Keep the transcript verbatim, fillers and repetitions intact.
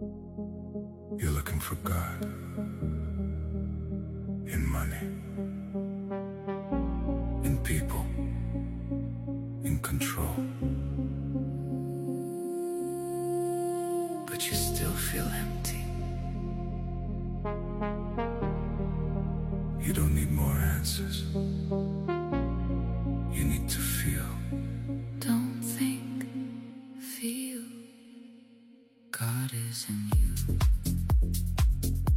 You're looking for God in money, in people, in control. But you still feel empty. You don't need more answers. You need to feel. Don't think, feel. God is in you.